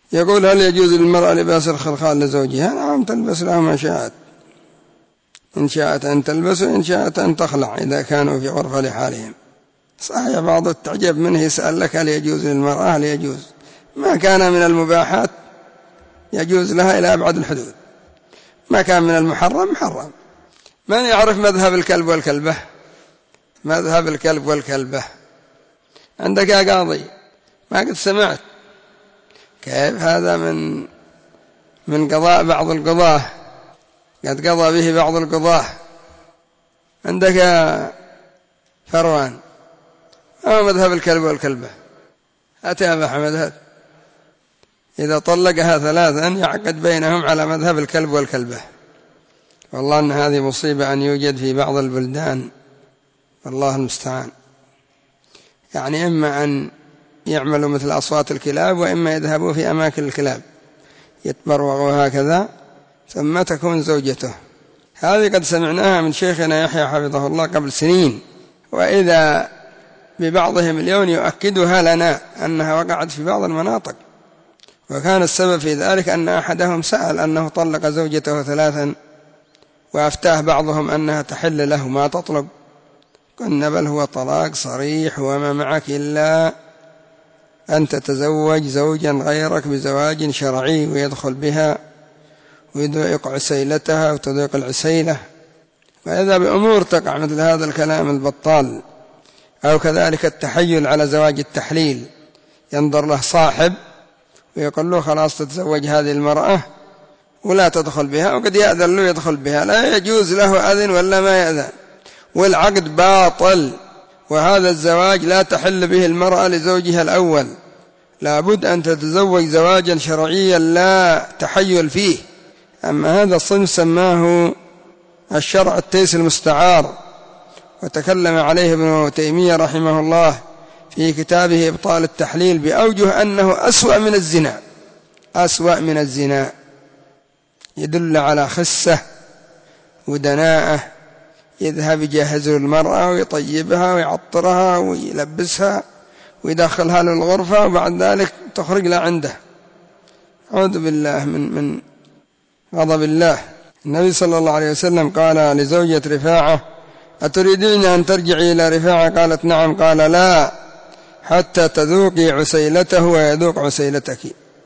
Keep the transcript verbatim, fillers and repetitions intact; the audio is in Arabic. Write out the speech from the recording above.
يقول: هل يجوز للمرأة لباس الخلخال لزوجها؟ نعم، تلبس له ما شاءت، إن شاءت أن تلبس وإن شاءت أن تخلع إذا كانوا في غرفة لحالهم. صحيح بعض التعجب منه يسأل لك: هل يجوز للمرأة؟ هل يجوز؟ ما كان من المباحات يجوز لها إلى أبعد الحدود، ما كان من المحرم محرم. من يعرف مذهب الكلب والكلبة؟ مذهب الكلب والكلبة عندك يا قاضي؟ ما قد سمعت؟ كيف هذا من من قضاء بعض القضاة، قد قضى به بعض القضاة. عندك يا فروان أو مذهب الكلب والكلبة؟ أتى يا محمد هات. إذا طلقها ثلاثا يعقد بينهم على مذهب الكلب والكلبة. والله أن هذه مصيبة أن يوجد في بعض البلدان، والله المستعان. يعني إما أن يعملوا مثل أصوات الكلاب، وإما يذهبوا في أماكن الكلاب يتبرغوا هكذا، ثم تكون زوجته. هذه قد سمعناها من شيخنا يحيى حفظه الله قبل سنين، وإذا ببعضهم اليوم يؤكدها لنا أنها وقعت في بعض المناطق. وكان السبب في ذلك أن أحدهم سأل أنه طلق زوجته ثلاثا، وأفتاه بعضهم أنها تحل له ما تطلب. قلنا: بل هو طلاق صريح، وما معك إلا أن تتزوج زوجا غيرك بزواج شرعي، ويدخل بها ويذوق عسيلتها وتذوق العسيلة. وإذا بأمور تقع مثل هذا الكلام البطال، أو كذلك التحيل على زواج التحليل، ينظر له صاحب ويقول له: خلاص تتزوج هذه المرأة ولا تدخل بها، وقد يأذن له يدخل بها، لا يجوز له أذن ولا ما يأذن، والعقد باطل. وهذا الزواج لا تحل به المرأة لزوجها الأول، لابد أن تتزوج زواجا شرعيا لا تحيل فيه. أما هذا الصنف سماه الشرع التيس المستعار، وتكلم عليه ابن تيمية رحمه الله في كتابه إبطال التحليل بأوجه أنه أسوأ من الزنا، أسوأ من الزنا، يدل على خسة ودناءة. يذهب يجهز المرأة ويطيبها ويعطرها ويلبسها ويدخلها للغرفة، وبعد ذلك تخرج لا عنده. أعوذ بالله من من غضب الله. النبي صلى الله عليه وسلم قال لزوجة رفاعة: أتريدين أن ترجعي إلى رفاعة؟ قالت: نعم. قال: لا، حتى تذوقي عسيلته ويذوق عسيلتك.